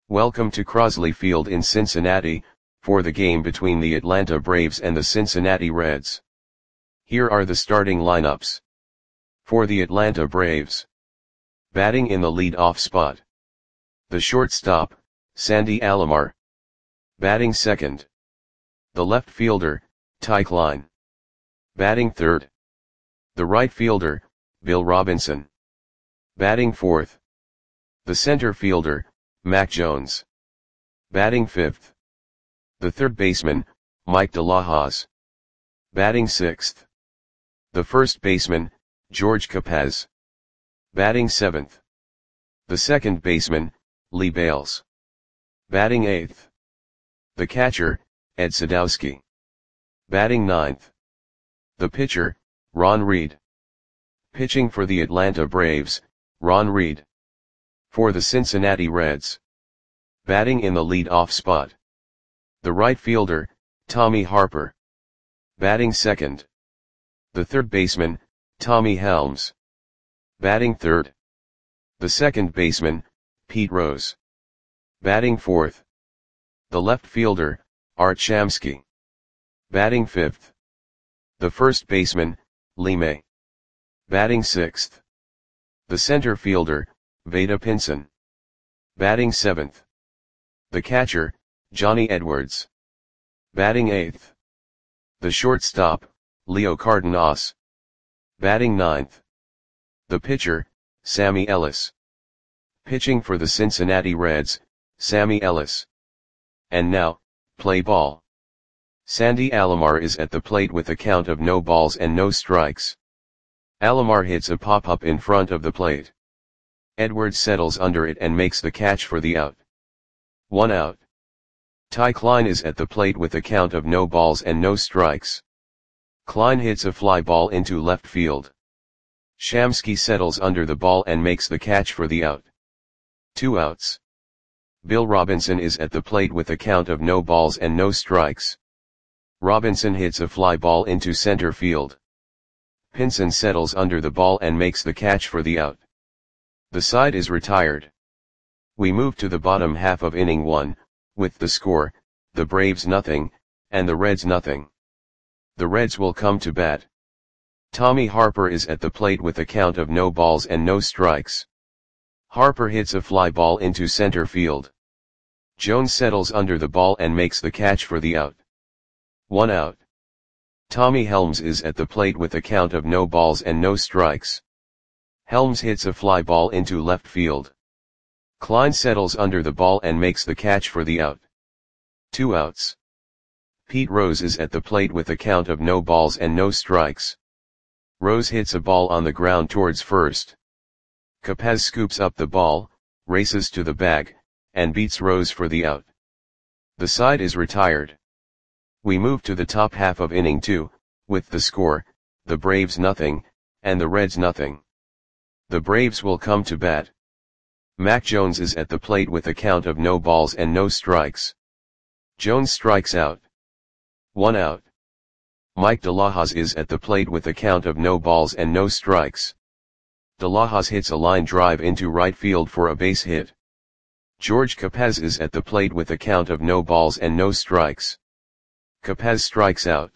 Welcome to Crosley Field in Cincinnati, for the game between the Atlanta Braves and the Cincinnati Reds. Here are the starting lineups. For the Atlanta Braves. Batting in the lead-off spot. The shortstop, Sandy Alomar. Batting second. The left fielder, Ty Klein. Batting third. The right fielder, Bill Robinson. Batting fourth. The center fielder, Mac Jones. Batting fifth. The third baseman, Mike DeLahoz. Batting sixth. The first baseman, George Capez. Batting seventh. The second baseman, Lee Bales. Batting eighth. The catcher, Ed Sadowski. Batting ninth. The pitcher, Ron Reed. Pitching for the Atlanta Braves, Ron Reed. For the Cincinnati Reds. Batting in the lead-off spot. The right fielder, Tommy Harper. Batting second. The third baseman, Tommy Helms. Batting third. The second baseman, Pete Rose. Batting fourth. The left fielder, Art Shamsky. Batting fifth. The first baseman, Lee May. Batting sixth. The center fielder, Vada Pinson. Batting seventh. The catcher, Johnny Edwards. Batting eighth. The shortstop, Leo Cardenas. Batting ninth. The pitcher, Sammy Ellis. Pitching for the Cincinnati Reds, Sammy Ellis. And now, play ball. Sandy Alomar is at the plate with a count of no balls and no strikes. Alomar hits a pop-up in front of the plate. Edwards settles under it and makes the catch for the out. 1 out. Ty Klein is at the plate with a count of no balls and no strikes. Klein hits a fly ball into left field. Shamsky settles under the ball and makes the catch for the out. 2 outs. Bill Robinson is at the plate with a count of no balls and no strikes. Robinson hits a fly ball into center field. Pinson settles under the ball and makes the catch for the out. The side is retired. We move to the bottom half of inning 1, with the score, the Braves nothing, and the Reds nothing. The Reds will come to bat. Tommy Harper is at the plate with a count of no balls and no strikes. Harper hits a fly ball into center field. Jones settles under the ball and makes the catch for the out. 1 out. Tommy Helms is at the plate with a count of no balls and no strikes. Helms hits a fly ball into left field. Klein settles under the ball and makes the catch for the out. 2 outs. Pete Rose is at the plate with a count of no balls and no strikes. Rose hits a ball on the ground towards first. Capez scoops up the ball, races to the bag, and beats Rose for the out. The side is retired. We move to the top half of inning 2, with the score, the Braves nothing, and the Reds nothing. The Braves will come to bat. Mac Jones is at the plate with a count of no balls and no strikes. Jones strikes out. 1 out. Mike DeLahoz is at the plate with a count of no balls and no strikes. DeLahoz hits a line drive into right field for a base hit. George Capez is at the plate with a count of no balls and no strikes. Capez strikes out.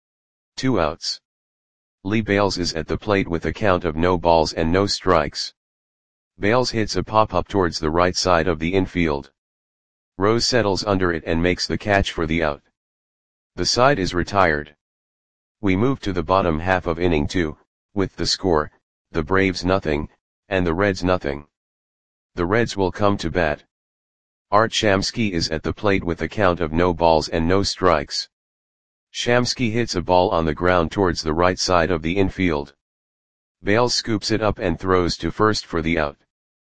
2 outs. Lee Bales is at the plate with a count of no balls and no strikes. Bales hits a pop-up towards the right side of the infield. Rose settles under it and makes the catch for the out. The side is retired. We move to the bottom half of inning 2, with the score, the Braves nothing, and the Reds nothing. The Reds will come to bat. Art Shamsky is at the plate with a count of no balls and no strikes. Shamsky hits a ball on the ground towards the right side of the infield. Bales scoops it up and throws to first for the out.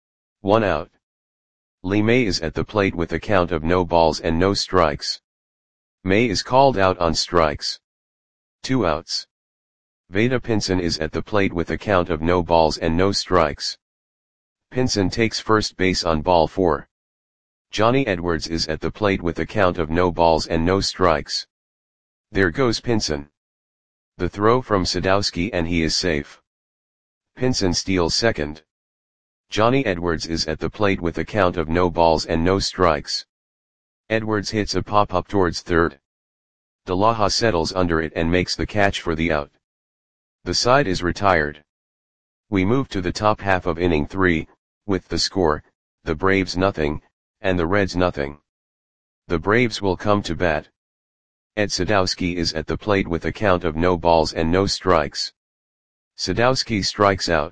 1 out. Lee May is at the plate with a count of no balls and no strikes. May is called out on strikes. 2 outs. Vada Pinson is at the plate with a count of no balls and no strikes. Pinson takes first base on ball 4. Johnny Edwards is at the plate with a count of no balls and no strikes. There goes Pinson. The throw from Sadowski and he is safe. Pinson steals second. Johnny Edwards is at the plate with a count of no balls and no strikes. Edwards hits a pop-up towards third. De Laja settles under it and makes the catch for the out. The side is retired. We move to the top half of inning 3, with the score, the Braves nothing, and the Reds nothing. The Braves will come to bat. Ed Sadowski is at the plate with a count of no balls and no strikes. Sadowski strikes out.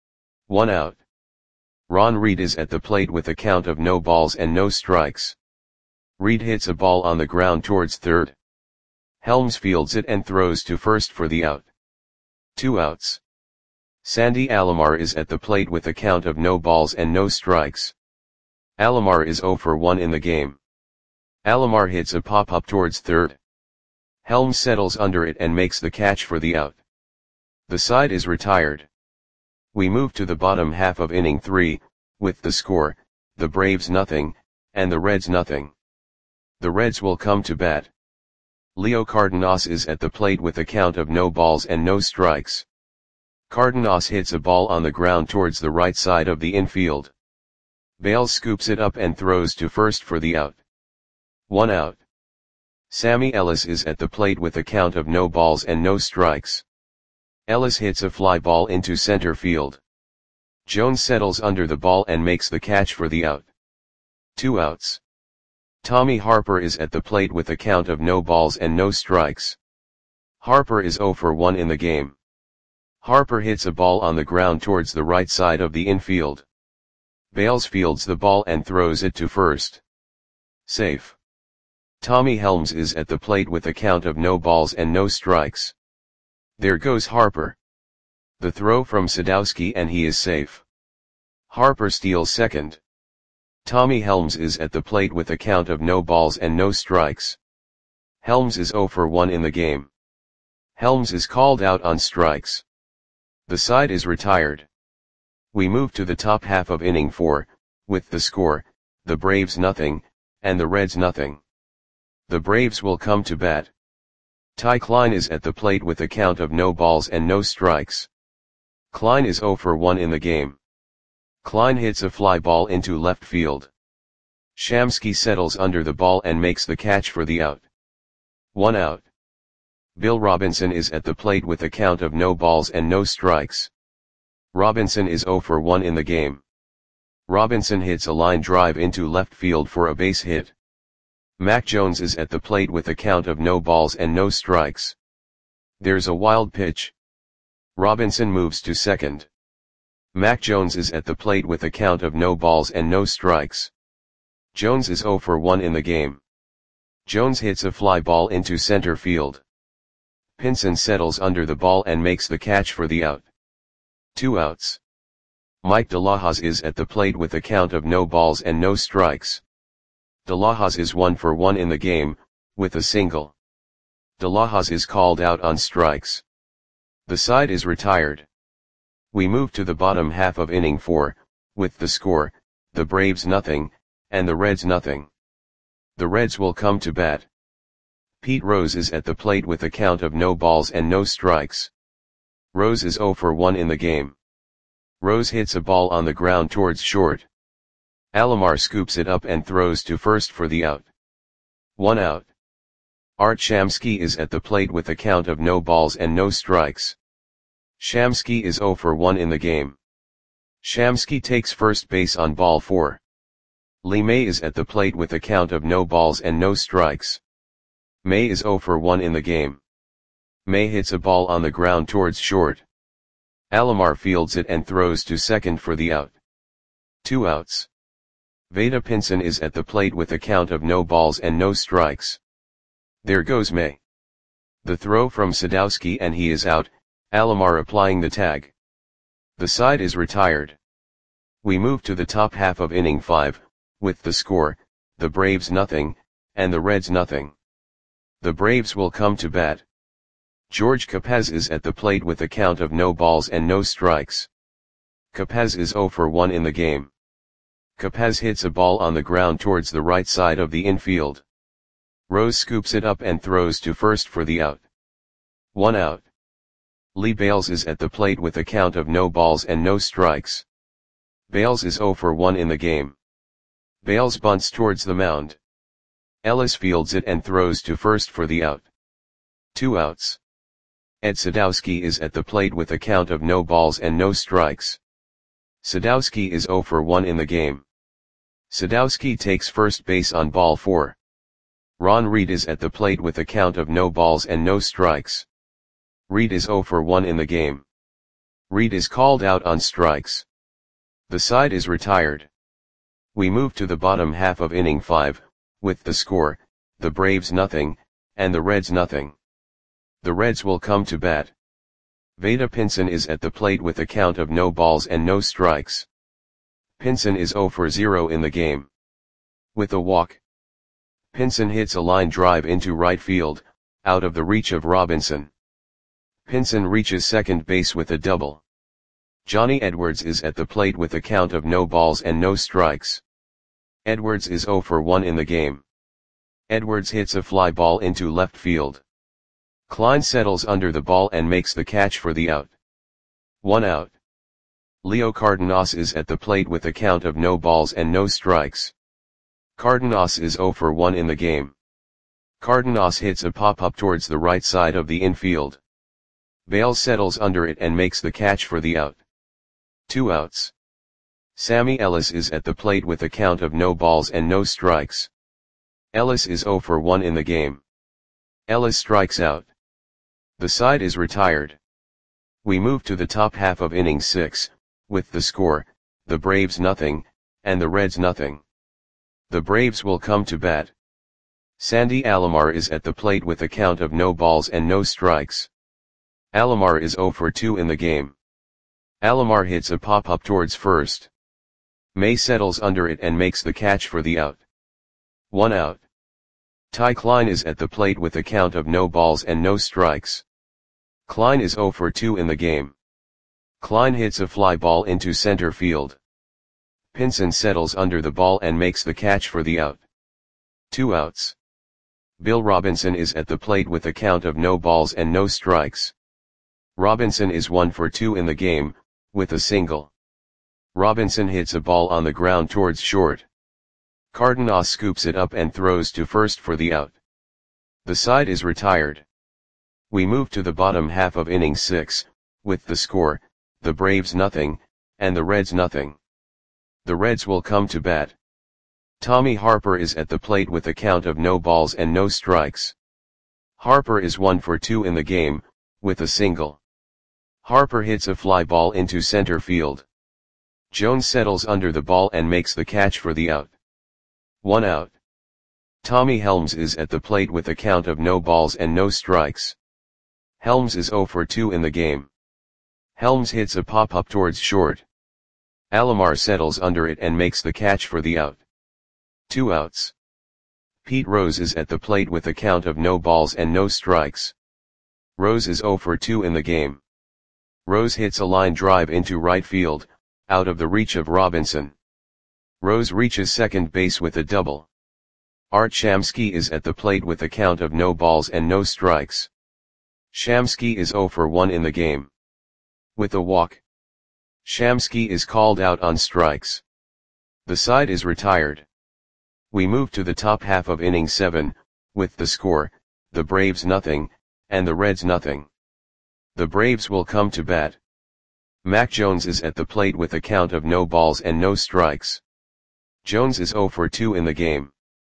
1 out. Ron Reed is at the plate with a count of no balls and no strikes. Reed hits a ball on the ground towards third. Helms fields it and throws to first for the out. 2 outs. Sandy Alomar is at the plate with a count of no balls and no strikes. Alomar is 0 for 1 in the game. Alomar hits a pop-up towards third. Helms settles under it and makes the catch for the out. The side is retired. We move to the bottom half of inning 3, with the score, the Braves nothing, and the Reds nothing. The Reds will come to bat. Leo Cardenas is at the plate with a count of no balls and no strikes. Cardenas hits a ball on the ground towards the right side of the infield. Bales scoops it up and throws to first for the out. 1 out. Sammy Ellis is at the plate with a count of no balls and no strikes. Ellis hits a fly ball into center field. Jones settles under the ball and makes the catch for the out. 2 outs. Tommy Harper is at the plate with a count of no balls and no strikes. Harper is 0 for 1 in the game. Harper hits a ball on the ground towards the right side of the infield. Bales fields the ball and throws it to first. Safe. Tommy Helms is at the plate with a count of no balls and no strikes. There goes Harper. The throw from Sadowski and he is safe. Harper steals second. Tommy Helms is at the plate with a count of no balls and no strikes. Helms is 0 for 1 in the game. Helms is called out on strikes. The side is retired. We move to the top half of inning 4, with the score, the Braves nothing, and the Reds nothing. The Braves will come to bat. Ty Klein is at the plate with a count of no balls and no strikes. Klein is 0 for 1 in the game. Klein hits a fly ball into left field. Shamsky settles under the ball and makes the catch for the out. 1 out. Bill Robinson is at the plate with a count of no balls and no strikes. Robinson is 0 for 1 in the game. Robinson hits a line drive into left field for a base hit. Mac Jones is at the plate with a count of no balls and no strikes. There's a wild pitch. Robinson moves to second. Mac Jones is at the plate with a count of no balls and no strikes. Jones is 0 for 1 in the game. Jones hits a fly ball into center field. Pinson settles under the ball and makes the catch for the out. 2 outs. Mike De Lajas is at the plate with a count of no balls and no strikes. De Lajas is 1 for 1 in the game, with a single. De Lajas is called out on strikes. The side is retired. We move to the bottom half of inning 4, with the score, the Braves nothing, and the Reds nothing. The Reds will come to bat. Pete Rose is at the plate with a count of no balls and no strikes. Rose is 0 for 1 in the game. Rose hits a ball on the ground towards short. Alomar scoops it up and throws to first for the out. 1 out. Art Shamsky is at the plate with a count of no balls and no strikes. Shamsky is 0 for 1 in the game. Shamsky takes first base on ball 4. Lee May is at the plate with a count of no balls and no strikes. May is 0 for 1 in the game. May hits a ball on the ground towards short. Alomar fields it and throws to second for the out. 2 outs. Veda Pinson is at the plate with a count of no balls and no strikes. There goes May. The throw from Sadowski and he is out, Alomar applying the tag. The side is retired. We move to the top half of inning 5, with the score, the Braves nothing, and the Reds nothing. The Braves will come to bat. George Capez is at the plate with a count of no balls and no strikes. Capez is 0 for 1 in the game. Capez hits a ball on the ground towards the right side of the infield. Rose scoops it up and throws to first for the out. 1 out. Lee Bales is at the plate with a count of no balls and no strikes. Bales is 0 for 1 in the game. Bales bunts towards the mound. Ellis fields it and throws to first for the out. 2 outs. Ed Sadowski is at the plate with a count of no balls and no strikes. Sadowski is 0 for 1 in the game. Sadowski takes first base on ball 4. Ron Reed is at the plate with a count of no balls and no strikes. Reed is 0 for 1 in the game. Reed is called out on strikes. The side is retired. We move to the bottom half of inning 5, with the score, the Braves nothing, and the Reds nothing. The Reds will come to bat. Vada Pinson is at the plate with a count of no balls and no strikes. Pinson is 0 for 0 in the game. With a walk, Pinson hits a line drive into right field, out of the reach of Robinson. Pinson reaches second base with a double. Johnny Edwards is at the plate with a count of no balls and no strikes. Edwards is 0 for 1 in the game. Edwards hits a fly ball into left field. Klein settles under the ball and makes the catch for the out. 1 out. Leo Cardenas is at the plate with a count of no balls and no strikes. Cardenas is 0 for 1 in the game. Cardenas hits a pop-up towards the right side of the infield. Bales settles under it and makes the catch for the out. 2 outs. Sammy Ellis is at the plate with a count of no balls and no strikes. Ellis is 0 for 1 in the game. Ellis strikes out. The side is retired. We move to the top half of inning 6, with the score, the Braves nothing, and the Reds nothing. The Braves will come to bat. Sandy Alomar is at the plate with a count of no balls and no strikes. Alomar is 0 for 2 in the game. Alomar hits a pop-up towards first. May settles under it and makes the catch for the out. 1 out. Ty Klein is at the plate with a count of no balls and no strikes. Klein is 0 for 2 in the game. Klein hits a fly ball into center field. Pinson settles under the ball and makes the catch for the out. 2 outs. Bill Robinson is at the plate with a count of no balls and no strikes. Robinson is 1 for 2 in the game, with a single. Robinson hits a ball on the ground towards short. Cardenas scoops it up and throws to first for the out. The side is retired. We move to the bottom half of inning 6, with the score, the Braves nothing, and the Reds nothing. The Reds will come to bat. Tommy Harper is at the plate with a count of no balls and no strikes. Harper is 1 for 2 in the game, with a single. Harper hits a fly ball into center field. Jones settles under the ball and makes the catch for the out. 1 out. Tommy Helms is at the plate with a count of no balls and no strikes. Helms is 0 for 2 in the game. Helms hits a pop-up towards short. Alomar settles under it and makes the catch for the out. 2 outs. Pete Rose is at the plate with a count of no balls and no strikes. Rose is 0 for 2 in the game. Rose hits a line drive into right field, out of the reach of Robinson. Rose reaches second base with a double. Art Shamsky is at the plate with a count of no balls and no strikes. Shamsky is 0 for 1 in the game. With a walk, Shamsky is called out on strikes. The side is retired. We move to the top half of inning 7, with the score, the Braves nothing, and the Reds nothing. The Braves will come to bat. Mac Jones is at the plate with a count of no balls and no strikes. Jones is 0 for 2 in the game.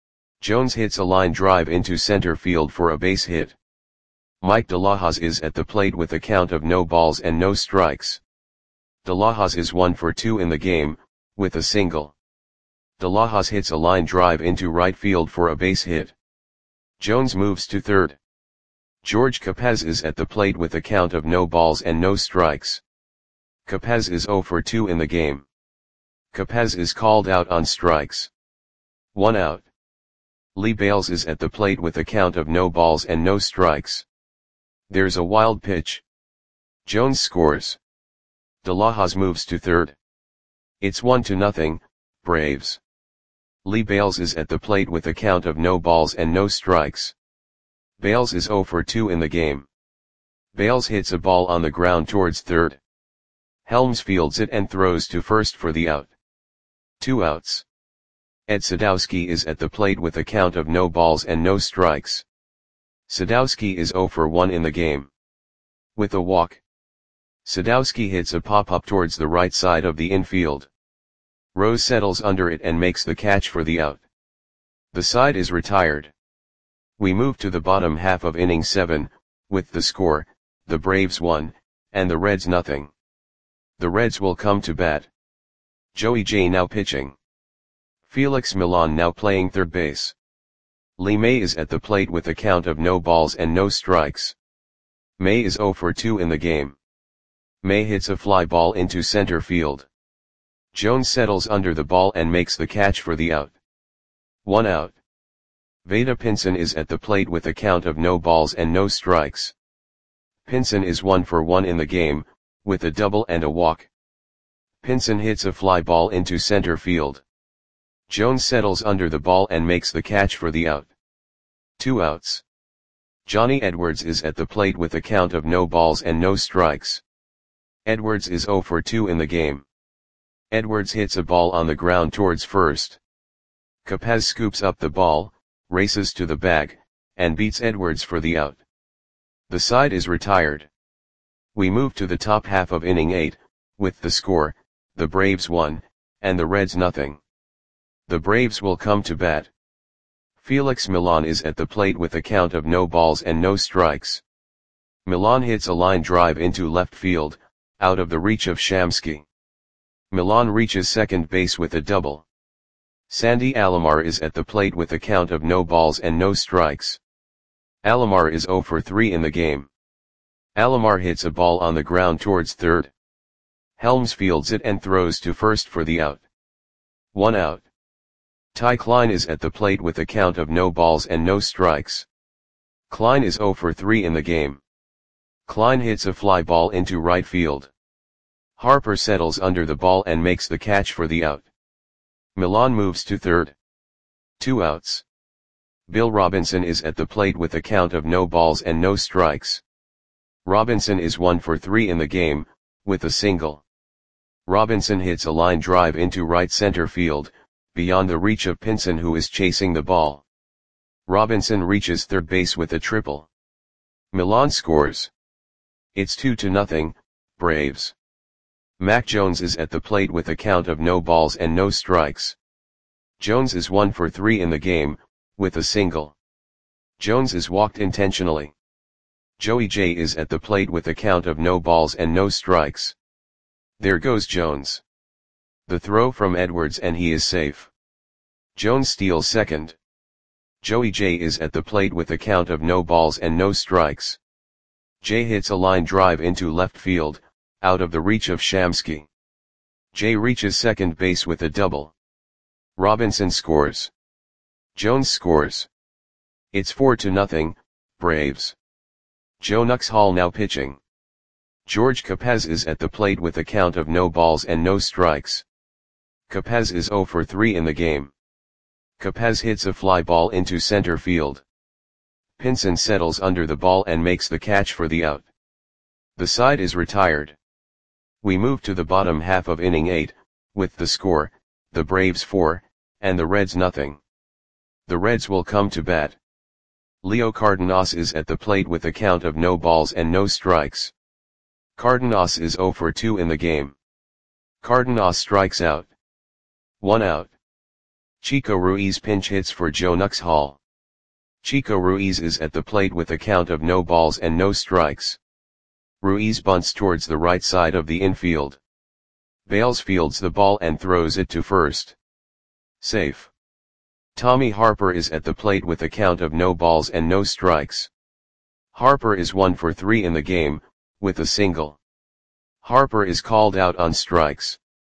Jones hits a line drive into center field for a base hit. Mike DeLahoz is at the plate with a count of no balls and no strikes. DeLahoz is 1 for 2 in the game, with a single. DeLahoz hits a line drive into right field for a base hit. Jones moves to third. George Capez is at the plate with a count of no balls and no strikes. Capez is 0 for 2 in the game. Capez is called out on strikes. 1 out. Lee Bales is at the plate with a count of no balls and no strikes. There's a wild pitch. Jones scores. DeLahoz moves to third. It's 1-0, Braves. Lee Bales is at the plate with a count of no balls and no strikes. Bales is 0 for 2 in the game. Bales hits a ball on the ground towards third. Helms fields it and throws to first for the out. 2 outs. Ed Sadowski is at the plate with a count of no balls and no strikes. Sadowski is 0 for 1 in the game. With a walk, Sadowski hits a pop-up towards the right side of the infield. Rose settles under it and makes the catch for the out. The side is retired. We move to the bottom half of inning 7, with the score, the Braves 1, and the Reds nothing. The Reds will come to bat. Joey J now pitching. Felix Millan now playing third base. Lee May is at the plate with a count of no balls and no strikes. May is 0 for 2 in the game. May hits a fly ball into center field. Jones settles under the ball and makes the catch for the out. 1 out. Vada Pinson is at the plate with a count of no balls and no strikes. Pinson is 1 for 1 in the game, with a double and a walk. Pinson hits a fly ball into center field. Jones settles under the ball and makes the catch for the out. 2 outs. Johnny Edwards is at the plate with a count of no balls and no strikes. Edwards is 0 for 2 in the game. Edwards hits a ball on the ground towards first. Capez scoops up the ball, races to the bag, and beats Edwards for the out. The side is retired. We move to the top half of inning 8, with the score, the Braves 1, and the Reds nothing. The Braves will come to bat. Felix Millan is at the plate with a count of no balls and no strikes. Millan hits a line drive into left field, out of the reach of Shamsky. Millan reaches second base with a double. Sandy Alomar is at the plate with a count of no balls and no strikes. Alomar is 0 for 3 in the game. Alomar hits a ball on the ground towards third. Helms fields it and throws to first for the out. 1 out. Ty Klein is at the plate with a count of no balls and no strikes. Klein is 0 for 3 in the game. Klein hits a fly ball into right field. Harper settles under the ball and makes the catch for the out. Millan moves to third. 2 outs. Bill Robinson is at the plate with a count of no balls and no strikes. Robinson is 1 for 3 in the game, with a single. Robinson hits a line drive into right center field, beyond the reach of Pinson who is chasing the ball. Robinson reaches third base with a triple. Millan scores. It's 2-0, Braves. Mac Jones is at the plate with a count of no balls and no strikes. Jones is 1 for 3 in the game, with a single. Jones is walked intentionally. Joey J is at the plate with a count of no balls and no strikes. There goes Jones. The throw from Edwards and he is safe. Jones steals second. Joey J is at the plate with a count of no balls and no strikes. J hits a line drive into left field, out of the reach of Shamsky. J reaches second base with a double. Robinson scores. Jones scores. It's 4-0, Braves. Joe Nuxhall now pitching. George Capez is at the plate with a count of no balls and no strikes. Capez is 0 for 3 in the game. Capez hits a fly ball into center field. Pinson settles under the ball and makes the catch for the out. The side is retired. We move to the bottom half of inning 8, with the score, the Braves 4, and the Reds nothing. The Reds will come to bat. Leo Cardenas is at the plate with a count of no balls and no strikes. Cardenas is 0 for 2 in the game. Cardenas strikes out. 1 out. Chico Ruiz pinch hits for Joe Nuxhall. Chico Ruiz is at the plate with a count of no balls and no strikes. Ruiz bunts towards the right side of the infield. Bales fields the ball and throws it to first. Safe. Tommy Harper is at the plate with a count of no balls and no strikes. Harper is 1 for 3 in the game, with a single. Harper is called out on strikes.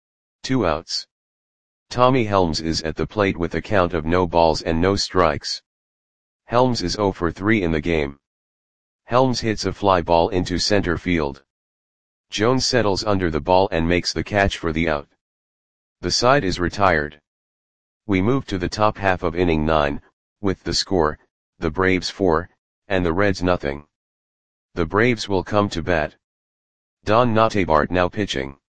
2 outs. Tommy Helms is at the plate with a count of no balls and no strikes. Helms is 0 for 3 in the game. Helms hits a fly ball into center field. Jones settles under the ball and makes the catch for the out. The side is retired. We move to the top half of inning 9, with the score, the Braves 4, and the Reds nothing. The Braves will come to bat. Don Notabart now pitching.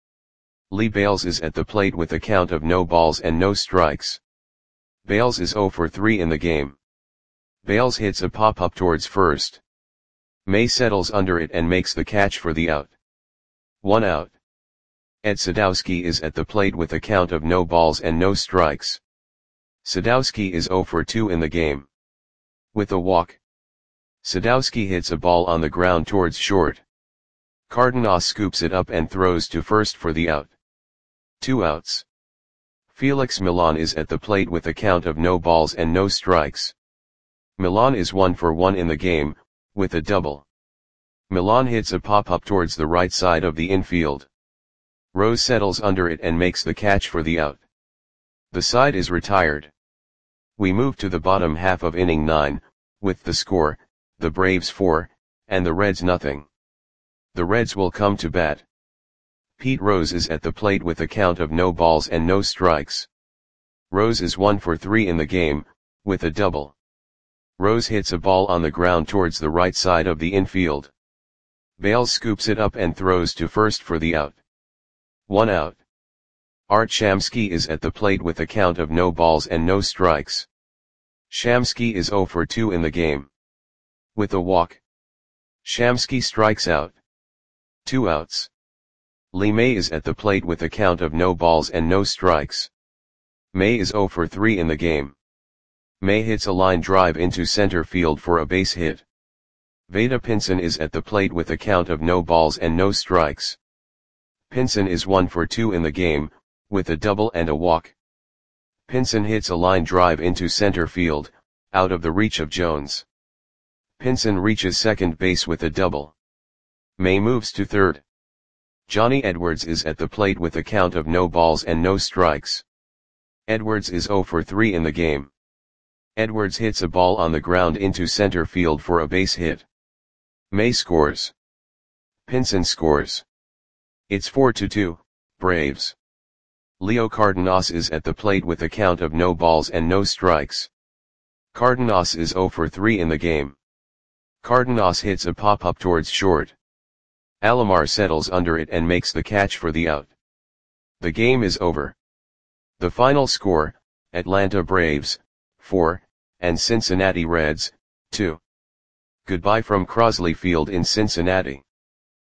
Lee Bales is at the plate with a count of no balls and no strikes. Bales is 0 for 3 in the game. Bales hits a pop-up towards first. May settles under it and makes the catch for the out. 1 out. Ed Sadowski is at the plate with a count of no balls and no strikes. Sadowski is 0 for 2 in the game. With a walk, Sadowski hits a ball on the ground towards short. Cardenas scoops it up and throws to first for the out. 2 outs. Felix Milan is at the plate with a count of no balls and no strikes. Milan is 1 for 1 in the game, with a double. Milan hits a pop-up towards the right side of the infield. Rose settles under it and makes the catch for the out. The side is retired. We move to the bottom half of inning 9, with the score, the Braves 4, and the Reds nothing. The Reds will come to bat. Pete Rose is at the plate with a count of no balls and no strikes. Rose is 1 for 3 in the game, with a double. Rose hits a ball on the ground towards the right side of the infield. Bales scoops it up and throws to first for the out. 1 out. Art Shamsky is at the plate with a count of no balls and no strikes. Shamsky is 0 for 2 in the game. With a walk, Shamsky strikes out. 2 outs. Lee May is at the plate with a count of no balls and no strikes. May is 0 for 3 in the game. May hits a line drive into center field for a base hit. Vada Pinson is at the plate with a count of no balls and no strikes. Pinson is 1 for 2 in the game, with a double and a walk. Pinson hits a line drive into center field, out of the reach of Jones. Pinson reaches second base with a double. May moves to third. Johnny Edwards is at the plate with a count of no balls and no strikes. Edwards is 0 for 3 in the game. Edwards hits a ball on the ground into center field for a base hit. May scores. Pinson scores. It's 4-2, Braves. Leo Cardenas is at the plate with a count of no balls and no strikes. Cardenas is 0 for 3 in the game. Cardenas hits a pop-up towards short. Alomar settles under it and makes the catch for the out. The game is over. The final score, Atlanta Braves, 4, and Cincinnati Reds, 2. Goodbye from Crosley Field in Cincinnati.